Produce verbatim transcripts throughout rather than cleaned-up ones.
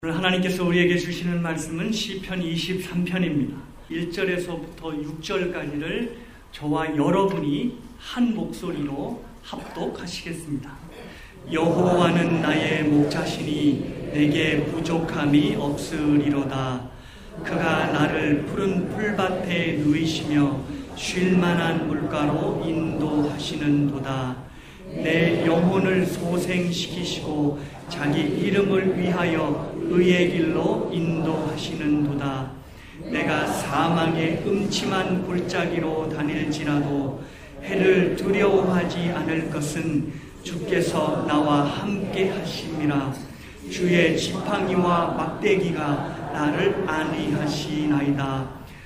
오늘 하나님께서 우리에게 주시는 말씀은 시편 이십삼 편입니다. 일 절에서부터 육 절까지를 저와 여러분이 한 목소리로 합독하시겠습니다. 여호와는 나의 목자시니 내게 부족함이 없으리로다. 그가 나를 푸른 풀밭에 누이시며 쉴만한 물가로 인도하시는도다. 내 영혼을 소생시키시고 자기 이름을 위하여 의의 길로 인도하시는도다. 내가 사망의 음침한 골짜기로 다닐지라도 해를 두려워하지 않을 것은 주께서 나와 함께 하심이라. 주의 지팡이와 막대기가 나를 안위하시나이다.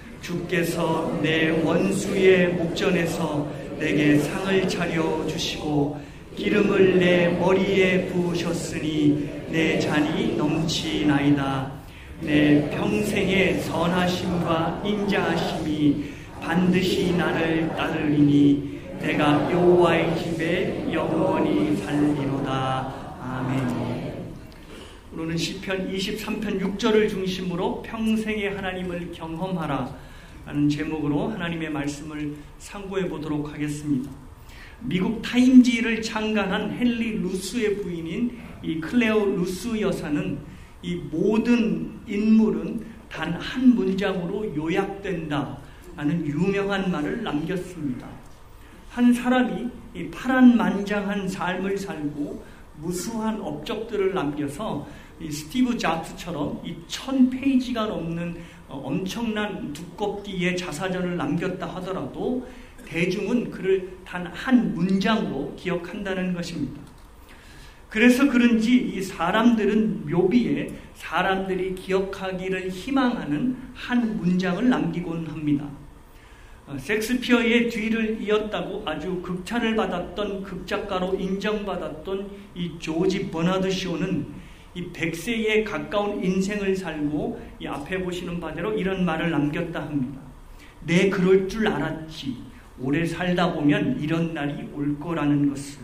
주께서 내 원수의 목전에서 내게 상을 차려 주시고 기름을 내 머리에 부으셨으니 내 잔이 넘치나이다. 내 평생의 선하심과 인자하심이 반드시 나를 따르리니 내가 여호와의 집에 영원히 살리로다. 아멘. 오늘은 시편 이십삼 편 육 절을 중심으로 평생의 하나님을 경험하라 라는 제목으로 하나님의 말씀을 상고해 보도록 하겠습니다. 미국 타임지를 창간한 헨리 루스의 부인인 이 클레어 루스 여사는 이 모든 인물은 단 한 문장으로 요약된다 라는 유명한 말을 남겼습니다. 한 사람이 이 파란만장한 삶을 살고 무수한 업적들을 남겨서 이 스티브 잡스처럼 이 천 페이지가 넘는 엄청난 두껍기의 자사전을 남겼다 하더라도 대중은 그를 단 한 문장으로 기억한다는 것입니다. 그래서 그런지 이 사람들은 묘비에 사람들이 기억하기를 희망하는 한 문장을 남기곤 합니다. 셰익스피어의 뒤를 이었다고 아주 극찬을 받았던 극작가로 인정받았던 이 조지 버나드 쇼는 이 백 세에 가까운 인생을 살고 이 앞에 보시는 바대로 이런 말을 남겼다 합니다. 내 그럴 줄 알았지. 오래 살다 보면 이런 날이 올 거라는 것을.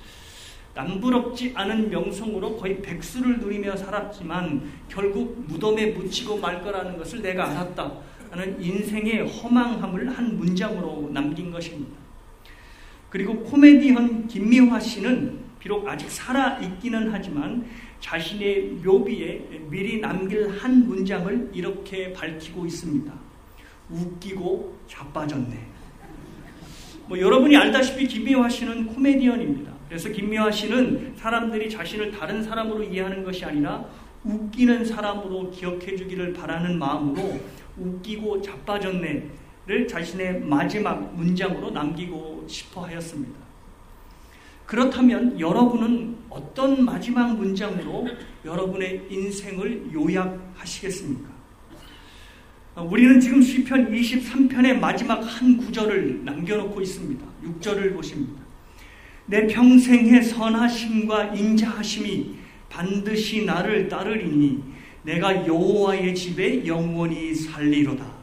남부럽지 않은 명성으로 거의 백수를 누리며 살았지만 결국 무덤에 묻히고 말 거라는 것을 내가 알았다 하는 인생의 허망함을 한 문장으로 남긴 것입니다. 그리고 코미디언 김미화 씨는 비록 아직 살아있기는 하지만 자신의 묘비에 미리 남길 한 문장을 이렇게 밝히고 있습니다. 웃기고 자빠졌네. 뭐 여러분이 알다시피 김미화 씨는 코미디언입니다. 그래서 김미화 씨는 사람들이 자신을 다른 사람으로 이해하는 것이 아니라 웃기는 사람으로 기억해 주기를 바라는 마음으로 웃기고 자빠졌네를 자신의 마지막 문장으로 남기고 싶어 하였습니다. 그렇다면 여러분은 어떤 마지막 문장으로 여러분의 인생을 요약하시겠습니까? 우리는 지금 시편 이십삼 편의 마지막 한 구절을 남겨놓고 있습니다. 육 절을 보십니다. 내 평생의 선하심과 인자하심이 반드시 나를 따르리니 내가 여호와의 집에 영원히 살리로다.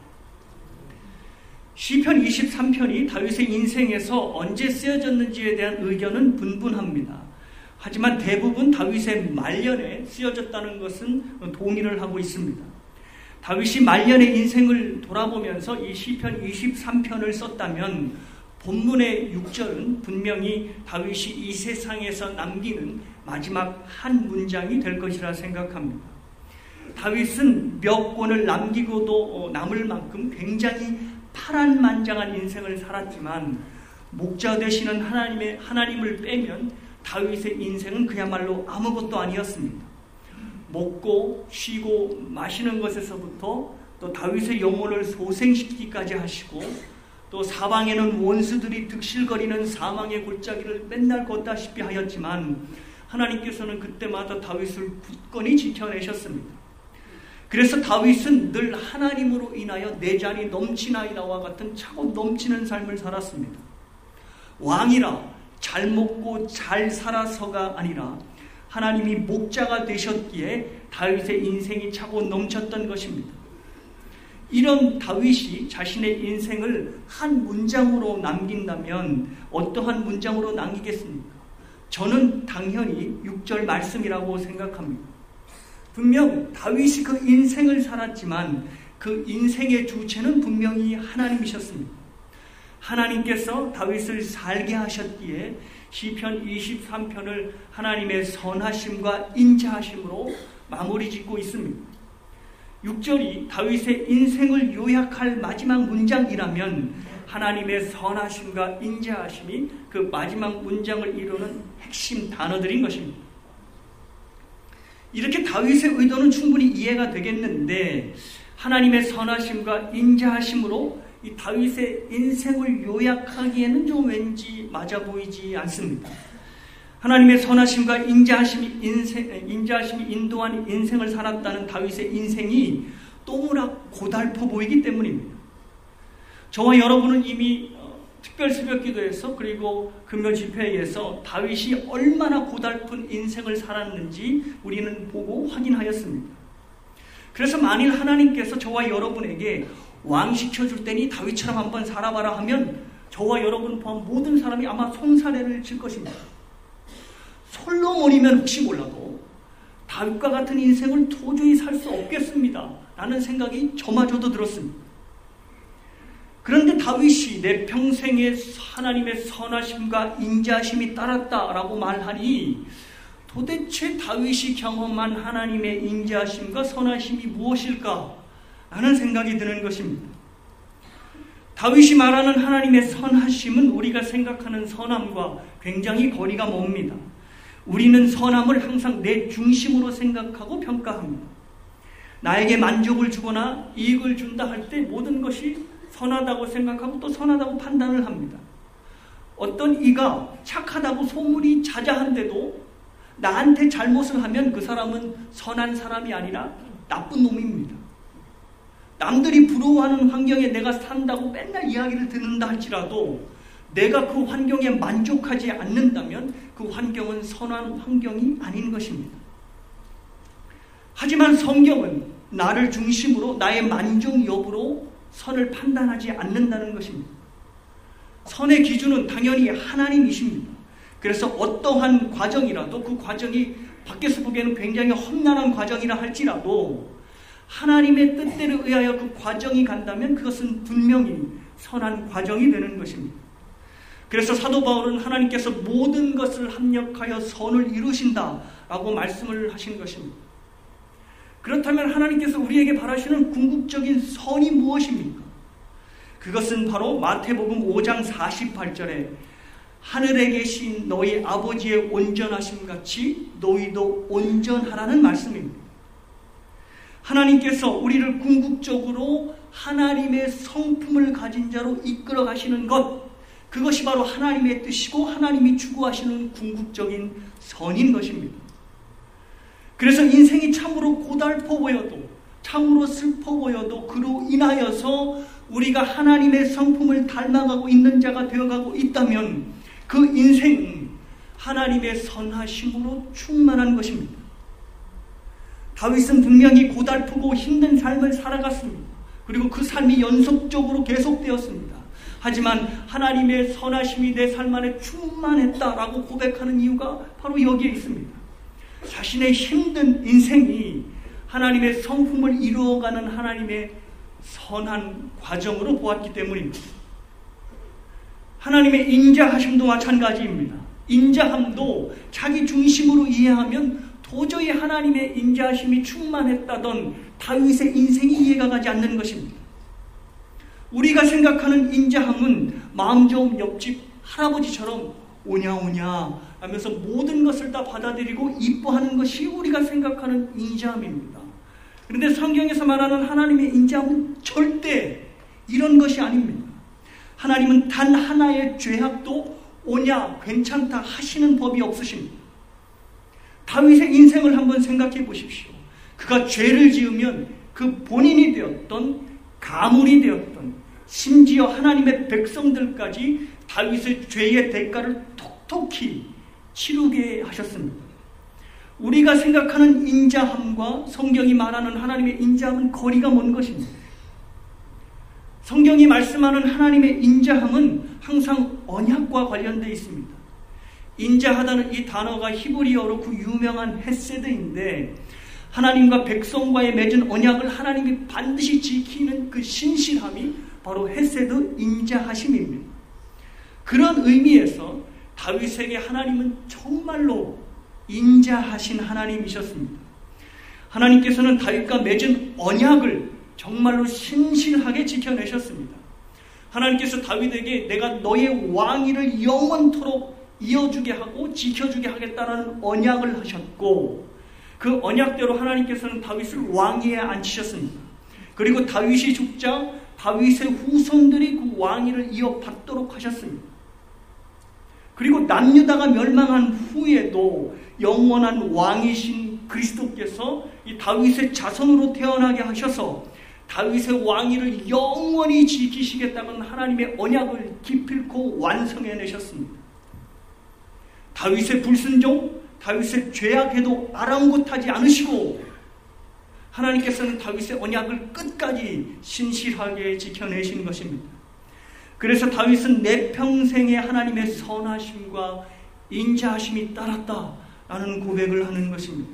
시편 이십삼 편이 다윗의 인생에서 언제 쓰여졌는지에 대한 의견은 분분합니다. 하지만 대부분 다윗의 말년에 쓰여졌다는 것은 동의를 하고 있습니다. 다윗이 말년의 인생을 돌아보면서 이 시편 이십삼 편을 썼다면 본문의 육 절은 분명히 다윗이 이 세상에서 남기는 마지막 한 문장이 될 것이라 생각합니다. 다윗은 몇 권을 남기고도 남을 만큼 굉장히 파란만장한 인생을 살았지만 목자 되시는 하나님의, 하나님을 빼면 다윗의 인생은 그야말로 아무것도 아니었습니다. 먹고 쉬고 마시는 것에서부터 또 다윗의 영혼을 소생시키기까지 하시고 또 사방에는 원수들이 득실거리는 사망의 골짜기를 맨날 걷다시피 하였지만 하나님께서는 그때마다 다윗을 굳건히 지켜내셨습니다. 그래서 다윗은 늘 하나님으로 인하여 내 잔이 넘치나이다와 같은 차고 넘치는 삶을 살았습니다. 왕이라 잘 먹고 잘 살아서가 아니라 하나님이 목자가 되셨기에 다윗의 인생이 차고 넘쳤던 것입니다. 이런 다윗이 자신의 인생을 한 문장으로 남긴다면 어떠한 문장으로 남기겠습니까? 저는 당연히 육 절 말씀이라고 생각합니다. 분명 다윗이 그 인생을 살았지만 그 인생의 주체는 분명히 하나님이셨습니다. 하나님께서 다윗을 살게 하셨기에 시편 이십삼 편을 하나님의 선하심과 인자하심으로 마무리 짓고 있습니다. 육 절이 다윗의 인생을 요약할 마지막 문장이라면 하나님의 선하심과 인자하심이 그 마지막 문장을 이루는 핵심 단어들인 것입니다. 이렇게 다윗의 의도는 충분히 이해가 되겠는데 하나님의 선하심과 인자하심으로 이 다윗의 인생을 요약하기에는 좀 왠지 맞아 보이지 않습니다. 하나님의 선하심과 인자하심이, 인생, 인자하심이 인도한 인생을 살았다는 다윗의 인생이 너무나 고달퍼 보이기 때문입니다. 저와 여러분은 이미 특별 새벽기도에서 그리고 금요 집회에서 다윗이 얼마나 고달픈 인생을 살았는지 우리는 보고 확인하였습니다. 그래서 만일 하나님께서 저와 여러분에게 왕 시켜줄 때니 다윗처럼 한번 살아봐라 하면 저와 여러분 포함 모든 사람이 아마 손사래를 칠 것입니다. 솔로몬이면 혹시 몰라도 다윗과 같은 인생을 도저히 살 수 없겠습니다 라는 생각이 저마저도 들었습니다. 그런데 다윗이 내 평생에 하나님의 선하심과 인자심이 따랐다라고 말하니 도대체 다윗이 경험한 하나님의 인자심과 선하심이 무엇일까 하는 생각이 드는 것입니다. 다윗이 말하는 하나님의 선하심은 우리가 생각하는 선함과 굉장히 거리가 멉니다. 우리는 선함을 항상 내 중심으로 생각하고 평가합니다. 나에게 만족을 주거나 이익을 준다 할 때 모든 것이 선하다고 생각하고 또 선하다고 판단을 합니다. 어떤 이가 착하다고 소문이 자자한데도 나한테 잘못을 하면 그 사람은 선한 사람이 아니라 나쁜 놈입니다. 남들이 부러워하는 환경에 내가 산다고 맨날 이야기를 듣는다 할지라도 내가 그 환경에 만족하지 않는다면 그 환경은 선한 환경이 아닌 것입니다. 하지만 성경은 나를 중심으로 나의 만족 여부로 선을 판단하지 않는다는 것입니다. 선의 기준은 당연히 하나님이십니다. 그래서 어떠한 과정이라도 그 과정이 밖에서 보기에는 굉장히 험난한 과정이라 할지라도 하나님의 뜻대로 의하여 그 과정이 간다면 그것은 분명히 선한 과정이 되는 것입니다. 그래서 사도 바울은 하나님께서 모든 것을 합력하여 선을 이루신다라고 말씀을 하신 것입니다. 그렇다면 하나님께서 우리에게 바라시는 궁극적인 선이 무엇입니까? 그것은 바로 마태복음 오 장 사십팔 절에 하늘에 계신 너희 아버지의 온전하심 같이 너희도 온전하라는 말씀입니다. 하나님께서 우리를 궁극적으로 하나님의 성품을 가진 자로 이끌어 가시는 것, 그것이 바로 하나님의 뜻이고 하나님이 추구하시는 궁극적인 선인 것입니다. 그래서 인생이 참으로 고달퍼 보여도 참으로 슬퍼 보여도 그로 인하여서 우리가 하나님의 성품을 닮아가고 있는 자가 되어가고 있다면 그 인생은 하나님의 선하심으로 충만한 것입니다. 다윗은 분명히 고달프고 힘든 삶을 살아갔습니다. 그리고 그 삶이 연속적으로 계속되었습니다. 하지만 하나님의 선하심이 내 삶 안에 충만했다라고 고백하는 이유가 바로 여기에 있습니다. 자신의 힘든 인생이 하나님의 성품을 이루어가는 하나님의 선한 과정으로 보았기 때문입니다. 하나님의 인자하심도 마찬가지입니다. 인자함도 자기 중심으로 이해하면 도저히 하나님의 인자하심이 충만했다던 다윗의 인생이 이해가 가지 않는 것입니다. 우리가 생각하는 인자함은 마음 좋은 옆집 할아버지처럼 오냐오냐 하면서 모든 것을 다 받아들이고 이뻐하는 것이 우리가 생각하는 인자함입니다. 그런데 성경에서 말하는 하나님의 인자함은 절대 이런 것이 아닙니다. 하나님은 단 하나의 죄악도 오냐 괜찮다 하시는 법이 없으십니다. 다윗의 인생을 한번 생각해 보십시오. 그가 죄를 지으면 그 본인이 되었던 가물이 되었던 심지어 하나님의 백성들까지 다윗의 죄의 대가를 톡톡히 치르게 하셨습니다. 우리가 생각하는 인자함과 성경이 말하는 하나님의 인자함은 거리가 먼 것입니다. 성경이 말씀하는 하나님의 인자함은 항상 언약과 관련되어 있습니다. 인자하다는 이 단어가 히브리어로 그 유명한 헤세드인데 하나님과 백성과의 맺은 언약을 하나님이 반드시 지키는 그 신실함이 바로 헤세드 인자하심입니다. 그런 의미에서 다윗에게 하나님은 정말로 인자하신 하나님이셨습니다. 하나님께서는 다윗과 맺은 언약을 정말로 신실하게 지켜내셨습니다. 하나님께서 다윗에게 내가 너의 왕위를 영원토록 이어주게 하고 지켜주게 하겠다라는 언약을 하셨고, 그 언약대로 하나님께서는 다윗을 왕위에 앉히셨습니다. 그리고 다윗이 죽자 다윗의 후손들이 그 왕위를 이어받도록 하셨습니다. 그리고 남유다가 멸망한 후에도 영원한 왕이신 그리스도께서 이 다윗의 자손으로 태어나게 하셔서 다윗의 왕위를 영원히 지키시겠다는 하나님의 언약을 기필코 완성해내셨습니다. 다윗의 불순종, 다윗의 죄악에도 아랑곳하지 않으시고 하나님께서는 다윗의 언약을 끝까지 신실하게 지켜내신 것입니다. 그래서 다윗은 내 평생에 하나님의 선하심과 인자하심이 따랐다라는 고백을 하는 것입니다.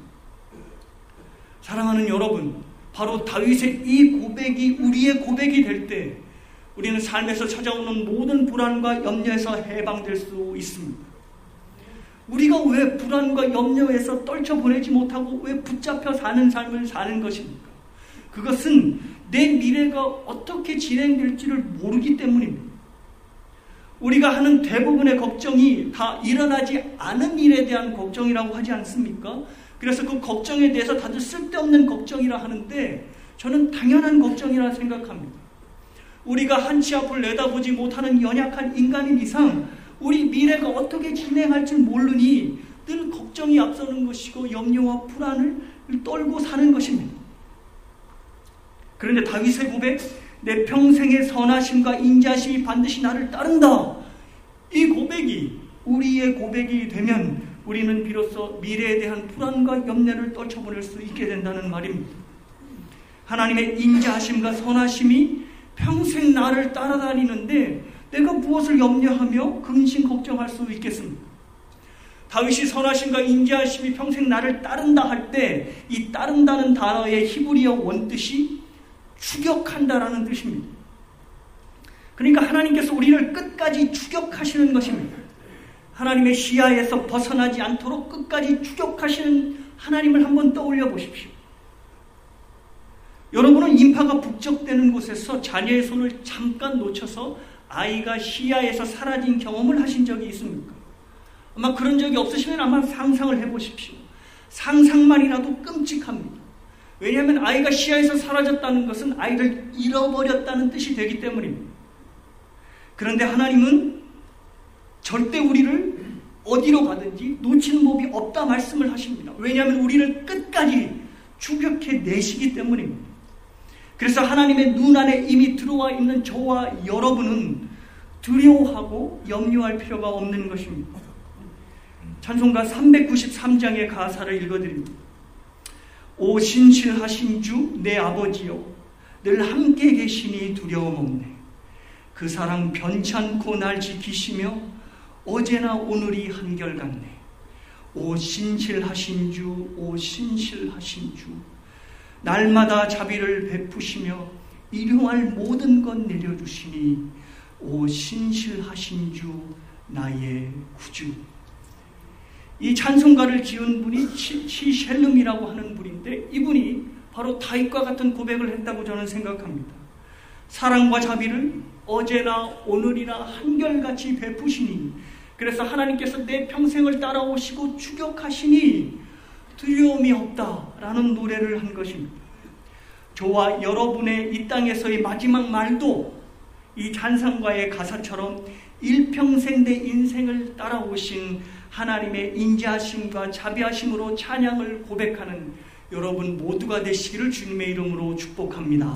사랑하는 여러분, 바로 다윗의 이 고백이 우리의 고백이 될 때 우리는 삶에서 찾아오는 모든 불안과 염려에서 해방될 수 있습니다. 우리가 왜 불안과 염려에서 떨쳐보내지 못하고 왜 붙잡혀 사는 삶을 사는 것입니까? 그것은 내 미래가 어떻게 진행될지를 모르기 때문입니다. 우리가 하는 대부분의 걱정이 다 일어나지 않은 일에 대한 걱정이라고 하지 않습니까? 그래서 그 걱정에 대해서 다들 쓸데없는 걱정이라 하는데 저는 당연한 걱정이라 생각합니다. 우리가 한치 앞을 내다보지 못하는 연약한 인간인 이상 우리 미래가 어떻게 진행할지 모르니 늘 걱정이 앞서는 것이고 염려와 불안을 떨고 사는 것입니다. 그런데 다윗의 고백, 내 평생의 선하심과 인자심이 반드시 나를 따른다. 이 고백이 우리의 고백이 되면 우리는 비로소 미래에 대한 불안과 염려를 떨쳐보낼 수 있게 된다는 말입니다. 하나님의 인자하심과 선하심이 평생 나를 따라다니는데 내가 무엇을 염려하며 근심 걱정할 수 있겠습니까? 다윗이 선하심과 인자하심이 평생 나를 따른다 할 때 이 따른다는 단어의 히브리어 원뜻이 추격한다라는 뜻입니다. 그러니까 하나님께서 우리를 끝까지 추격하시는 것입니다. 하나님의 시야에서 벗어나지 않도록 끝까지 추격하시는 하나님을 한번 떠올려 보십시오. 여러분은 인파가 북적대는 곳에서 자녀의 손을 잠깐 놓쳐서 아이가 시야에서 사라진 경험을 하신 적이 있습니까? 아마 그런 적이 없으시면 아마 상상을 해보십시오. 상상만이라도 끔찍합니다. 왜냐하면 아이가 시야에서 사라졌다는 것은 아이를 잃어버렸다는 뜻이 되기 때문입니다. 그런데 하나님은 절대 우리를 어디로 가든지 놓치는 법이 없다 말씀을 하십니다. 왜냐하면 우리를 끝까지 추격해 내시기 때문입니다. 그래서 하나님의 눈 안에 이미 들어와 있는 저와 여러분은 두려워하고 염려할 필요가 없는 것입니다. 찬송가 삼백구십삼 장의 가사를 읽어드립니다. 오 신실하신 주 내 아버지여, 늘 함께 계시니 두려움 없네. 그 사랑 변찮고 날 지키시며 어제나 오늘이 한결같네. 오 신실하신 주, 오 신실하신 주, 날마다 자비를 베푸시며 일용할 모든 것 내려주시니 오 신실하신 주 나의 구주. 이 찬송가를 지은 분이 시셸름이라고 하는 분인데 이분이 바로 다윗과 같은 고백을 했다고 저는 생각합니다. 사랑과 자비를 어제나 오늘이나 한결같이 베푸시니, 그래서 하나님께서 내 평생을 따라오시고 추격하시니 두려움이 없다라는 노래를 한 것입니다. 저와 여러분의 이 땅에서의 마지막 말도 이 찬송가의 가사처럼 일평생 내 인생을 따라오신 하나님의 인자하심과 자비하심으로 찬양을 고백하는 여러분 모두가 되시기를 주님의 이름으로 축복합니다.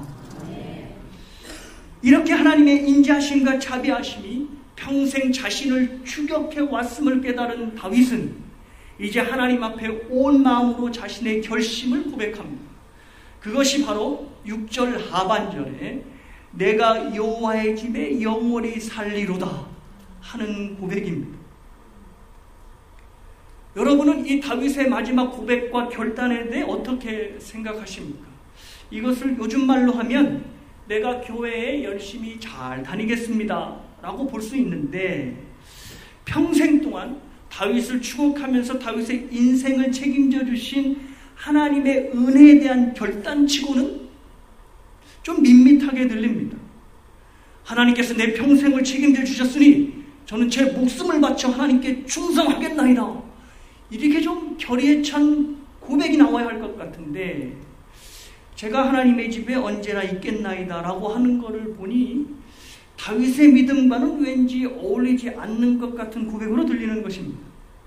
이렇게 하나님의 인자하심과 자비하심이 평생 자신을 추격해 왔음을 깨달은 다윗은 이제 하나님 앞에 온 마음으로 자신의 결심을 고백합니다. 그것이 바로 육 절 하반절에 내가 여호와의 집에 영원히 살리로다 하는 고백입니다. 여러분은 이 다윗의 마지막 고백과 결단에 대해 어떻게 생각하십니까? 이것을 요즘 말로 하면 내가 교회에 열심히 잘 다니겠습니다 라고 볼 수 있는데, 평생 동안 다윗을 추억하면서 다윗의 인생을 책임져 주신 하나님의 은혜에 대한 결단치고는 좀 밋밋하게 들립니다. 하나님께서 내 평생을 책임져 주셨으니 저는 제 목숨을 바쳐 하나님께 충성하겠나이다, 이렇게 좀 결의에 찬 고백이 나와야 할 것 같은데, 제가 하나님의 집에 언제나 있겠나이다 라고 하는 것을 보니 다윗의 믿음과는 왠지 어울리지 않는 것 같은 고백으로 들리는 것입니다.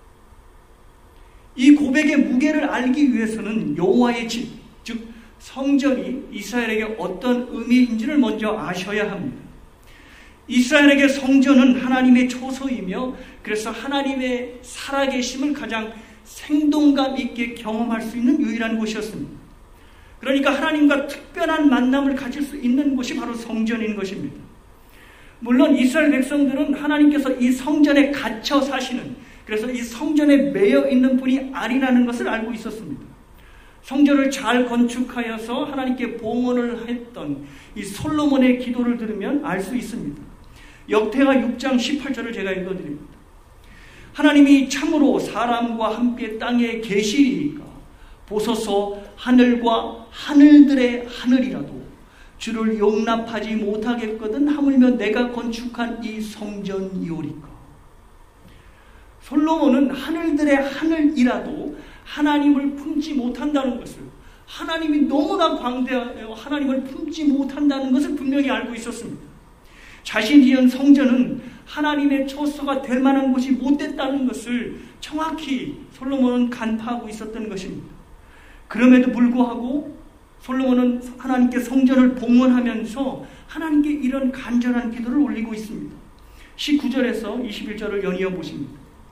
이 고백의 무게를 알기 위해서는 여호와의 집, 즉 성전이 이스라엘에게 어떤 의미인지를 먼저 아셔야 합니다. 이스라엘에게 성전은 하나님의 초소이며, 그래서 하나님의 살아계심을 가장 생동감 있게 경험할 수 있는 유일한 곳이었습니다. 그러니까 하나님과 특별한 만남을 가질 수 있는 곳이 바로 성전인 것입니다. 물론 이스라엘 백성들은 하나님께서 이 성전에 갇혀 사시는, 그래서 이 성전에 매여 있는 분이 아니라는 것을 알고 있었습니다. 성전을 잘 건축하여서 하나님께 봉헌을 했던 이 솔로몬의 기도를 들으면 알 수 있습니다. 역대하 육 장 십팔 절을 제가 읽어드립니다. 하나님이 참으로 사람과 함께 땅에 계시리이까 보소서 하늘과 하늘들의 하늘이라도 주를 용납하지 못하겠거든 하물며 내가 건축한 이 성전이오리까. 솔로몬은 하늘들의 하늘이라도 하나님을 품지 못한다는 것을, 하나님이 너무나 광대하여 하나님을 품지 못한다는 것을 분명히 알고 있었습니다. 자신이 지은 성전은 하나님의 초소가 될 만한 곳이 못됐다는 것을 정확히 솔로몬은 간파하고 있었던 것입니다. 그럼에도 불구하고 솔로몬은 하나님께 성전을 봉헌하면서 하나님께 이런 간절한 기도를 올리고 있습니다. 십구 절에서 이십일 절을 연이어 보십니다.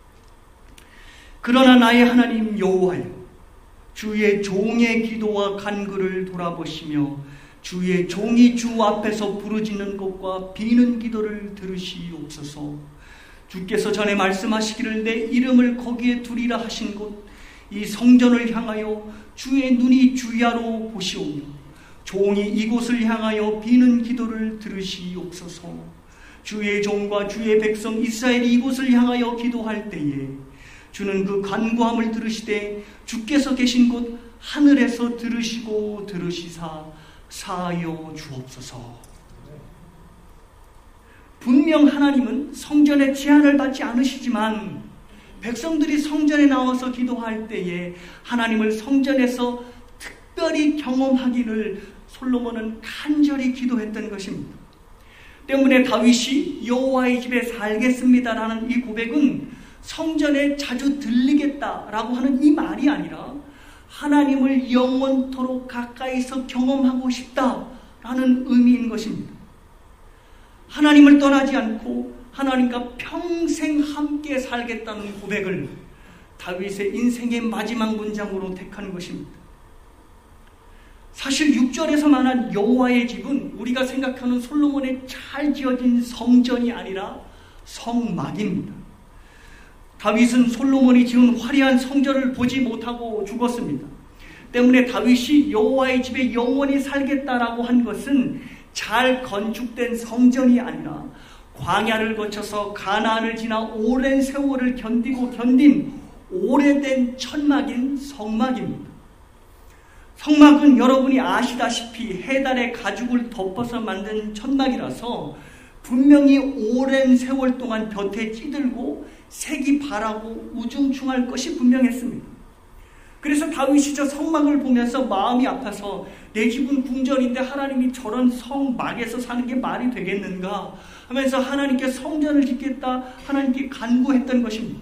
그러나 나의 하나님 여호와여, 주의 종의 기도와 간구를 돌아보시며 주의 종이 주 앞에서 부르짖는 것과 비는 기도를 들으시옵소서. 주께서 전에 말씀하시기를 내 이름을 거기에 두리라 하신 곳 이 성전을 향하여 주의 눈이 주야로 보시오며 종이 이곳을 향하여 비는 기도를 들으시옵소서. 주의 종과 주의 백성 이스라엘이 이곳을 향하여 기도할 때에 주는 그 간구함을 들으시되 주께서 계신 곳 하늘에서 들으시고 들으시사 사하여 주옵소서. 분명 하나님은 성전의 제한을 받지 않으시지만 백성들이 성전에 나와서 기도할 때에 하나님을 성전에서 특별히 경험하기를 솔로몬은 간절히 기도했던 것입니다. 때문에 다윗이 여호와의 집에 살겠습니다라는 이 고백은 성전에 자주 들리겠다라고 하는 이 말이 아니라 하나님을 영원토록 가까이서 경험하고 싶다라는 의미인 것입니다. 하나님을 떠나지 않고 하나님과 평생 함께 살겠다는 고백을 다윗의 인생의 마지막 문장으로 택한 것입니다. 사실 육 절에서 말한 여호와의 집은 우리가 생각하는 솔로몬의 잘 지어진 성전이 아니라 성막입니다. 다윗은 솔로몬이 지은 화려한 성전을 보지 못하고 죽었습니다. 때문에 다윗이 여호와의 집에 영원히 살겠다라고 한 것은 잘 건축된 성전이 아니라 광야를 거쳐서 가나안을 지나 오랜 세월을 견디고 견딘 오래된 천막인 성막입니다. 성막은 여러분이 아시다시피 해달의 가죽을 덮어서 만든 천막이라서 분명히 오랜 세월 동안 볕에 찌들고 색이 바라고 우중충할 것이 분명했습니다. 그래서 다윗이 저 성막을 보면서 마음이 아파서 내 집은 궁전인데 하나님이 저런 성막에서 사는 게 말이 되겠는가 하면서 하나님께 성전을 짓겠다 하나님께 간구했던 것입니다.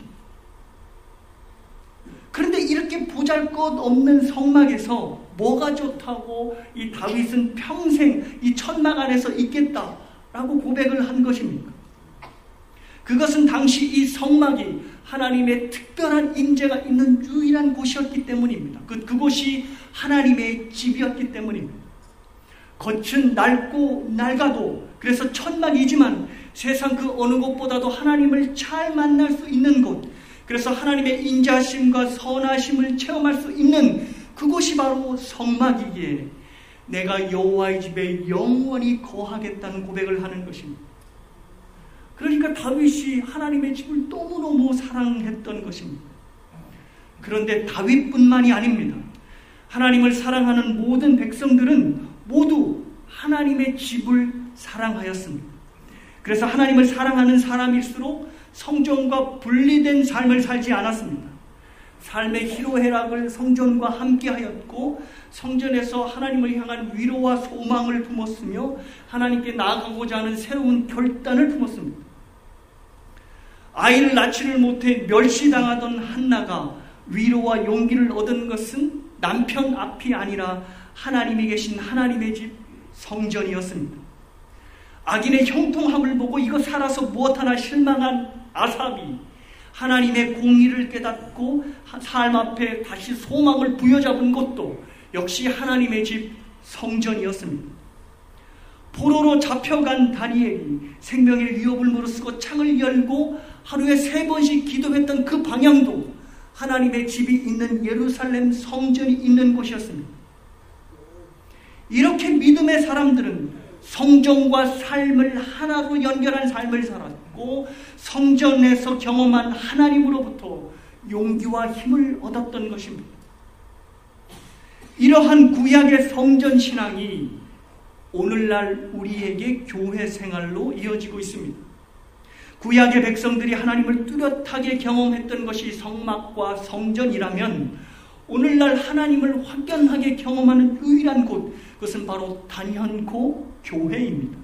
그런데 이렇게 보잘것없는 성막에서 뭐가 좋다고 이 다윗은 평생 이 천막 안에서 있겠다라고 고백을 한 것입니까? 그것은 당시 이 성막이 하나님의 특별한 임재가 있는 유일한 곳이었기 때문입니다. 그, 그곳이 하나님의 집이었기 때문입니다. 겉은 낡고 낡아도 그래서 천막이지만 세상 그 어느 곳보다도 하나님을 잘 만날 수 있는 곳, 그래서 하나님의 인자심과 선하심을 체험할 수 있는 그곳이 바로 성막이기에 내가 여호와의 집에 영원히 거하겠다는 고백을 하는 것입니다. 그러니까 다윗이 하나님의 집을 너무너무 사랑했던 것입니다. 그런데 다윗뿐만이 아닙니다. 하나님을 사랑하는 모든 백성들은 모두 하나님의 집을 사랑하였습니다. 그래서 하나님을 사랑하는 사람일수록 성전과 분리된 삶을 살지 않았습니다. 삶의 희로애락을 성전과 함께하였고 성전에서 하나님을 향한 위로와 소망을 품었으며 하나님께 나아가고자 하는 새로운 결단을 품었습니다. 아이를 낳지를 못해 멸시당하던 한나가 위로와 용기를 얻은 것은 남편 앞이 아니라 하나님이 계신 하나님의 집 성전이었습니다. 악인의 형통함을 보고 이거 살아서 무엇하나 실망한 아삽이 하나님의 공의를 깨닫고 삶 앞에 다시 소망을 부여잡은 것도 역시 하나님의 집 성전이었습니다. 포로로 잡혀간 다니엘이 생명의 위협을 무릅쓰고 창을 열고 하루에 세 번씩 기도했던 그 방향도 하나님의 집이 있는 예루살렘 성전이 있는 곳이었습니다. 이렇게 믿음의 사람들은 성전과 삶을 하나로 연결한 삶을 살았고 성전에서 경험한 하나님으로부터 용기와 힘을 얻었던 것입니다. 이러한 구약의 성전 신앙이 오늘날 우리에게 교회 생활로 이어지고 있습니다. 구약의 백성들이 하나님을 뚜렷하게 경험했던 것이 성막과 성전이라면 오늘날 하나님을 확연하게 경험하는 유일한 곳, 그것은 바로 단현코 교회입니다.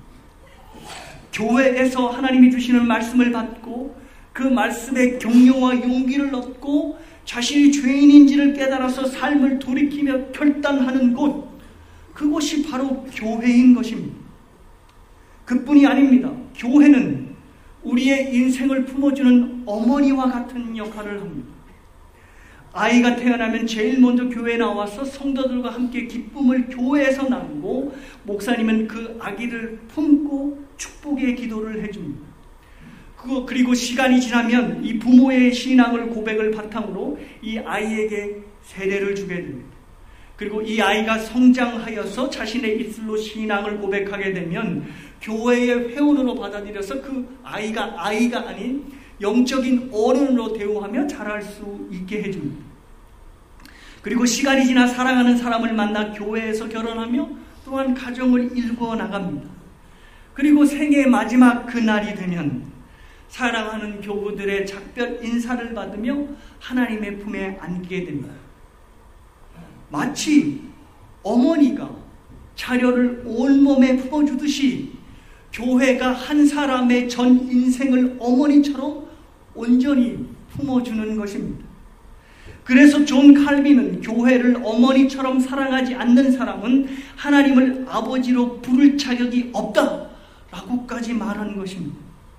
교회에서 하나님이 주시는 말씀을 받고 그 말씀에 격려와 용기를 얻고 자신이 죄인인지를 깨달아서 삶을 돌이키며 결단하는 곳, 그곳이 바로 교회인 것입니다. 그뿐이 아닙니다. 교회는 우리의 인생을 품어주는 어머니와 같은 역할을 합니다. 아이가 태어나면 제일 먼저 교회에 나와서 성도들과 함께 기쁨을 교회에서 나누고 목사님은 그 아기를 품고 축복의 기도를 해줍니다. 그리고 시간이 지나면 이 부모의 신앙을 고백을 바탕으로 이 아이에게 세례를 주게 됩니다. 그리고 이 아이가 성장하여서 자신의 입술로 신앙을 고백하게 되면 교회의 회원으로 받아들여서 그 아이가 아이가 아닌 영적인 어른으로 대우하며 자랄 수 있게 해줍니다. 그리고 시간이 지나 사랑하는 사람을 만나 교회에서 결혼하며 또한 가정을 일구어 나갑니다. 그리고 생애의 마지막 그날이 되면 사랑하는 교우들의 작별 인사를 받으며 하나님의 품에 안기게 됩니다. 마치 어머니가 자녀를 온몸에 품어주듯이 교회가 한 사람의 전 인생을 어머니처럼 온전히 품어주는 것입니다. 그래서 존 칼빈은 교회를 어머니처럼 사랑하지 않는 사람은 하나님을 아버지로 부를 자격이 없다라고까지 말하는 것입니다.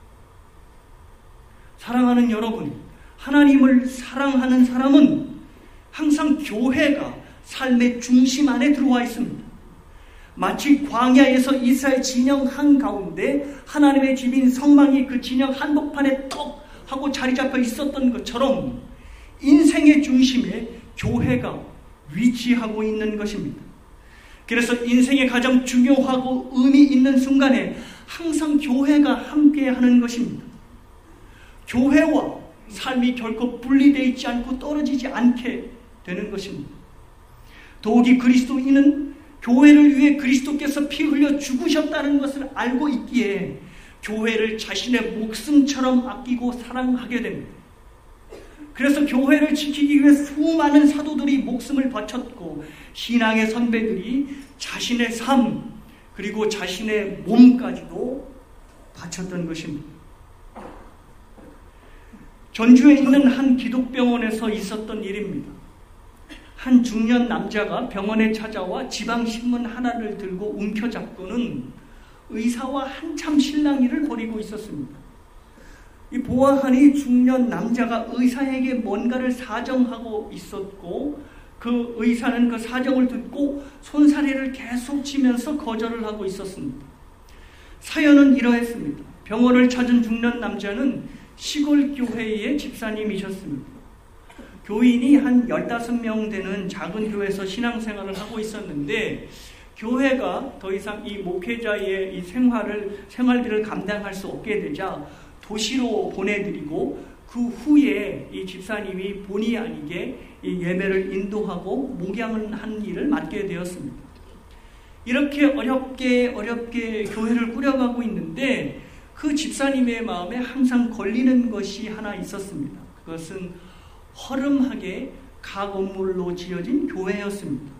사랑하는 여러분, 하나님을 사랑하는 사람은 항상 교회가 삶의 중심 안에 들어와 있습니다. 마치 광야에서 이스라엘 진영 한가운데 하나님의 집인 성막이 그 진영 한복판에 떡 하고 자리 잡혀 있었던 것처럼 인생의 중심에 교회가 위치하고 있는 것입니다. 그래서 인생의 가장 중요하고 의미 있는 순간에 항상 교회가 함께하는 것입니다. 교회와 삶이 결코 분리되어 있지 않고 떨어지지 않게 되는 것입니다. 더욱이 그리스도인은 교회를 위해 그리스도께서 피 흘려 죽으셨다는 것을 알고 있기에 교회를 자신의 목숨처럼 아끼고 사랑하게 됩니다. 그래서 교회를 지키기 위해 수많은 사도들이 목숨을 바쳤고 신앙의 선배들이 자신의 삶 그리고 자신의 몸까지도 바쳤던 것입니다. 전주에 있는 한 기독병원에서 있었던 일입니다. 한 중년 남자가 병원에 찾아와 지방신문 하나를 들고 움켜잡고는 의사와 한참 실랑이를 벌이고 있었습니다. 이 보아하니 중년 남자가 의사에게 뭔가를 사정하고 있었고 그 의사는 그 사정을 듣고 손사래를 계속 치면서 거절을 하고 있었습니다. 사연은 이러했습니다. 병원을 찾은 중년 남자는 시골 교회의 집사님이셨습니다. 교인이 한 열다섯 명 되는 작은 교회에서 신앙생활을 하고 있었는데 교회가 더 이상 이 목회자의 이 생활을, 생활비를 감당할 수 없게 되자 도시로 보내드리고 그 후에 이 집사님이 본의 아니게 이 예배를 인도하고 목양을 하는 일을 맡게 되었습니다. 이렇게 어렵게 어렵게 교회를 꾸려가고 있는데 그 집사님의 마음에 항상 걸리는 것이 하나 있었습니다. 그것은 허름하게 가건물로 지어진 교회였습니다.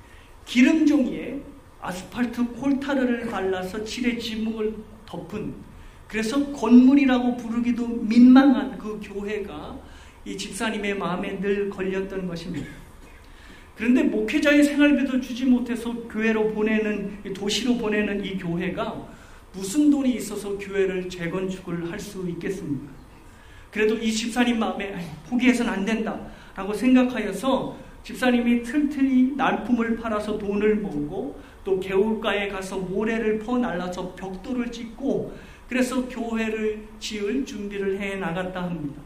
기름종이에 아스팔트 콜타르를 발라서 칠해 지붕을 덮은, 그래서 건물이라고 부르기도 민망한 그 교회가 이 집사님의 마음에 늘 걸렸던 것입니다. 그런데 목회자의 생활비도 주지 못해서 교회로 보내는, 도시로 보내는 이 교회가 무슨 돈이 있어서 교회를 재건축을 할 수 있겠습니까? 그래도 이 집사님 마음에 포기해서는 안 된다 라고 생각하여서 집사님이 틈틈이 난품을 팔아서 돈을 모으고 또 개울가에 가서 모래를 퍼날라서 벽돌을 짓고 그래서 교회를 지을 준비를 해 나갔다 합니다.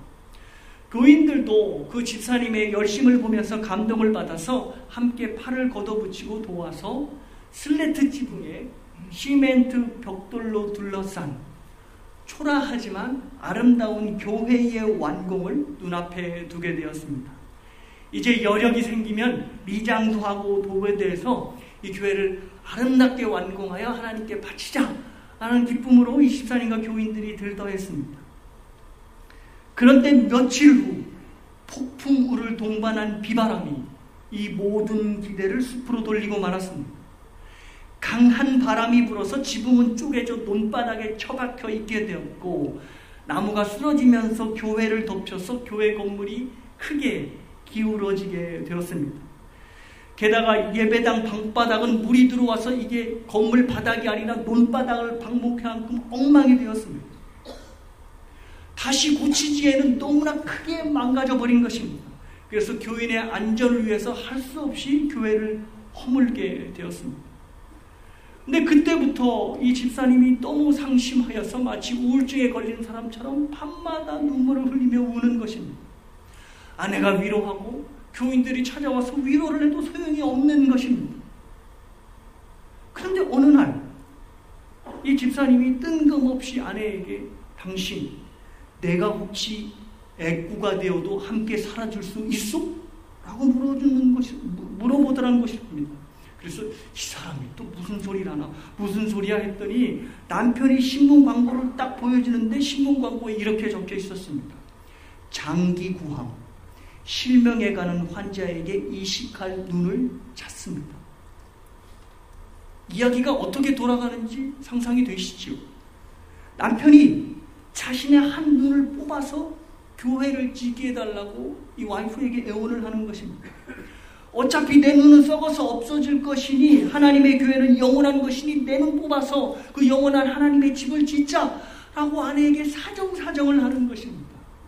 교인들도 그 집사님의 열심을 보면서 감동을 받아서 함께 팔을 걷어붙이고 도와서 슬레트 지붕에 시멘트 벽돌로 둘러싼 초라하지만 아름다운 교회의 완공을 눈앞에 두게 되었습니다. 이제 여력이 생기면 미장도 하고 도배돼서 이 교회를 아름답게 완공하여 하나님께 바치자 라는 기쁨으로 이 집사님과 교인들이 들떠했습니다. 그런데 며칠 후 폭풍우를 동반한 비바람이 이 모든 기대를 숲으로 돌리고 말았습니다. 강한 바람이 불어서 지붕은 쪼개져 논바닥에 처박혀 있게 되었고 나무가 쓰러지면서 교회를 덮쳐서 교회 건물이 크게 기울어지게 되었습니다. 게다가 예배당 방바닥은 물이 들어와서 이게 건물 바닥이 아니라 논바닥을 방목할 만큼 엉망이 되었습니다. 다시 고치기에는 너무나 크게 망가져버린 것입니다. 그래서 교인의 안전을 위해서 할 수 없이 교회를 허물게 되었습니다. 근데 그때부터 이 집사님이 너무 상심하여서 마치 우울증에 걸린 사람처럼 밤마다 눈물을 흘리며 우는 것입니다. 아내가 위로하고 교인들이 찾아와서 위로를 해도 소용이 없는 것입니다. 그런데 어느 날 이 집사님이 뜬금없이 아내에게 당신 내가 혹시 애꾸가 되어도 함께 살아줄 수 있어? 라고 물어주는 것이, 물어보더라는 것입니다. 그래서 이 사람이 또 무슨 소리라나 무슨 소리야 했더니 남편이 신문 광고를 딱 보여주는데 신문 광고에 이렇게 적혀 있었습니다. 장기구황, 실명에 가는 환자에게 이식할 눈을 찾습니다. 이야기가 어떻게 돌아가는지 상상이 되시죠? 남편이 자신의 한 눈을 뽑아서 교회를 지게 해달라고 이 와이프에게 애원을 하는 것입니다. 어차피 내 눈은 썩어서 없어질 것이니 하나님의 교회는 영원한 것이니 내 눈 뽑아서 그 영원한 하나님의 집을 짓자라고 아내에게 사정사정을 하는 것입니다.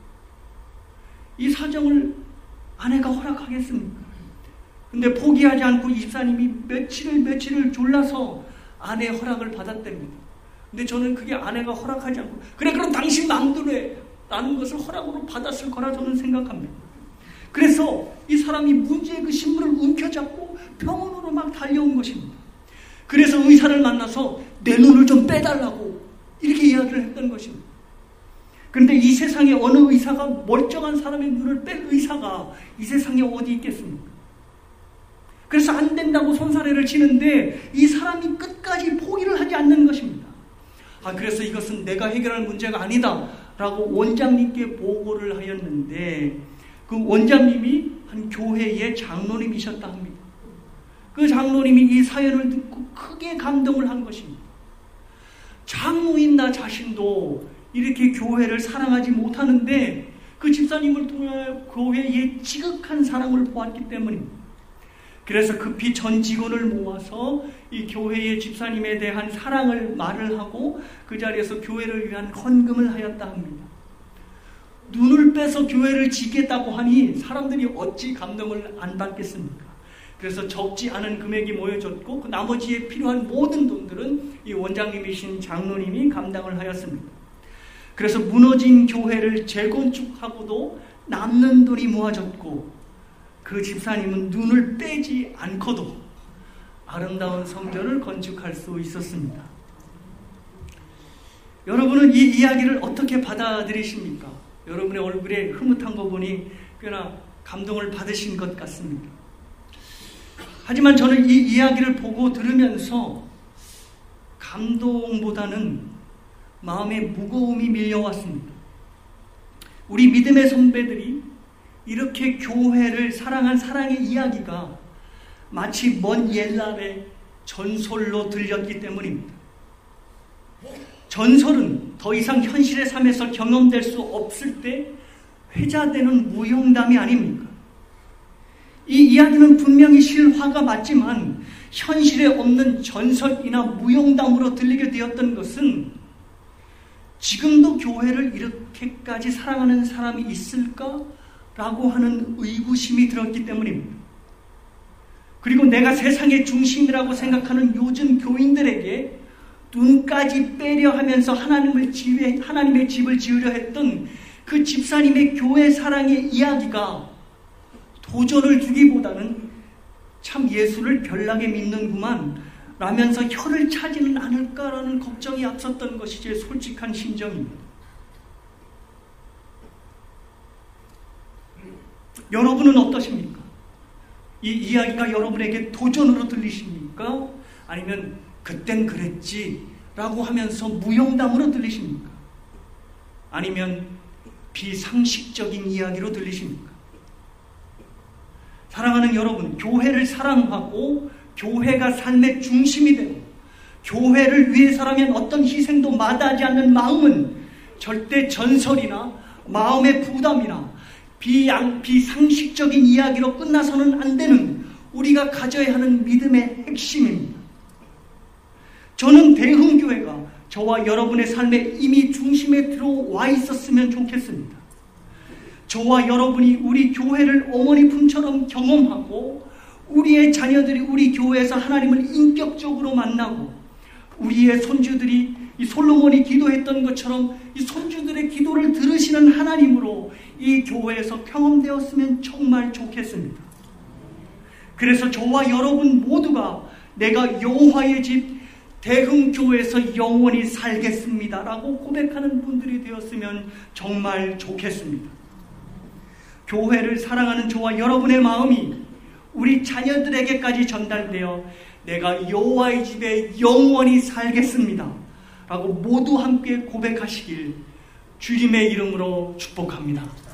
이 사정을 아내가 허락하겠습니까? 근데 포기하지 않고 이 집사님이 며칠을 며칠을 졸라서 아내의 허락을 받았답니다. 근데 저는 그게 아내가 허락하지 않고 그래 그럼 당신 마음대로 해 라는 것을 허락으로 받았을 거라 저는 생각합니다. 그래서 이 사람이 문제의 그 신문을 움켜잡고 병원으로 막 달려온 것입니다. 그래서 의사를 만나서 내 눈을 좀 빼달라고 이렇게 이야기를 했던 것입니다. 그런데 이 세상에 어느 의사가 멀쩡한 사람의 눈을 뺄 의사가 이 세상에 어디 있겠습니까? 그래서 안 된다고 손사래를 치는데 이 사람이 끝까지 포기를 하지 않는 것입니다. 아, 그래서 이것은 내가 해결할 문제가 아니다 라고 원장님께 보고를 하였는데 그 원장님이 한 교회의 장로님이셨다 합니다. 그 장로님이 이 사연을 듣고 크게 감동을 한 것입니다. 장로인 나 자신도 이렇게 교회를 사랑하지 못하는데 그 집사님을 통해 교회의 지극한 사랑을 보았기 때문입니다. 그래서 급히 전 직원을 모아서 이 교회의 집사님에 대한 사랑을 말을 하고 그 자리에서 교회를 위한 헌금을 하였다 합니다. 눈을 빼서 교회를 짓겠다고 하니 사람들이 어찌 감동을 안 받겠습니까? 그래서 적지 않은 금액이 모여졌고 그 나머지에 필요한 모든 돈들은 이 원장님이신 장로님이 감당을 하였습니다. 그래서 무너진 교회를 재건축하고도 남는 돈이 모아졌고, 그 집사님은 눈을 떼지 않고도 아름다운 성전을 건축할 수 있었습니다. 여러분은 이 이야기를 어떻게 받아들이십니까? 여러분의 얼굴에 흐뭇한 거 보니 꽤나 감동을 받으신 것 같습니다. 하지만 저는 이 이야기를 보고 들으면서 감동보다는 마음에 무거움이 밀려왔습니다. 우리 믿음의 선배들이 이렇게 교회를 사랑한 사랑의 이야기가 마치 먼 옛날의 전설로 들렸기 때문입니다. 전설은 더 이상 현실의 삶에서 경험될 수 없을 때 회자되는 무용담이 아닙니까? 이 이야기는 분명히 실화가 맞지만 현실에 없는 전설이나 무용담으로 들리게 되었던 것은 지금도 교회를 이렇게까지 사랑하는 사람이 있을까라고 하는 의구심이 들었기 때문입니다. 그리고 내가 세상의 중심이라고 생각하는 요즘 교인들에게 눈까지 빼려 하면서 하나님을 지휘, 하나님의 집을 지으려 했던 그 집사님의 교회 사랑의 이야기가 도전을 주기보다는 참 예수를 별나게 믿는구만 라면서 혀를 차지는 않을까라는 걱정이 앞섰던 것이 제 솔직한 심정입니다. 여러분은 어떠십니까? 이 이야기가 여러분에게 도전으로 들리십니까? 아니면 그땐 그랬지 라고 하면서 무용담으로 들리십니까? 아니면 비상식적인 이야기로 들리십니까? 사랑하는 여러분, 교회를 사랑하고 교회가 삶의 중심이 되고 교회를 위해서라면 어떤 희생도 마다하지 않는 마음은 절대 전설이나 마음의 부담이나 비양, 비상식적인 이야기로 끝나서는 안 되는 우리가 가져야 하는 믿음의 핵심입니다. 저는 대흥교회가 저와 여러분의 삶에 이미 중심에 들어와 있었으면 좋겠습니다. 저와 여러분이 우리 교회를 어머니 품처럼 경험하고 우리의 자녀들이 우리 교회에서 하나님을 인격적으로 만나고 우리의 손주들이 이 솔로몬이 기도했던 것처럼 이 손주들의 기도를 들으시는 하나님으로 이 교회에서 경험되었으면 정말 좋겠습니다. 그래서 저와 여러분 모두가 내가 여호와의 집 대흥교회에서 영원히 살겠습니다 라고 고백하는 분들이 되었으면 정말 좋겠습니다. 교회를 사랑하는 저와 여러분의 마음이 우리 자녀들에게까지 전달되어 내가 여호와의 집에 영원히 살겠습니다 라고 모두 함께 고백하시길 주님의 이름으로 축복합니다.